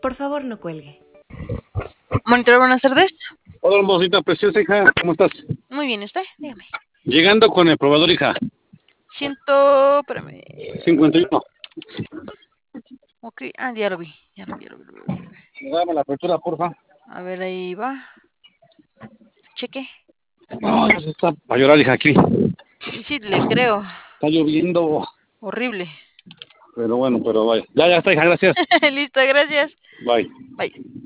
Por favor, no cuelgue. Monitor, buenas tardes. Hola, hermosita preciosa, hija, ¿cómo estás? Muy bien, ¿usted? Dígame. Llegando con el probador, hija. Espérame. 51. Ok, ya lo vi. Dame la apertura, porfa. A ver, ahí va. Cheque. No, ya se está para llorar, hija, aquí. Y sí, le creo. Está lloviendo. Horrible. Pero bueno, pero vaya. Ya está, hija, gracias. Listo, gracias. Bye. Bye.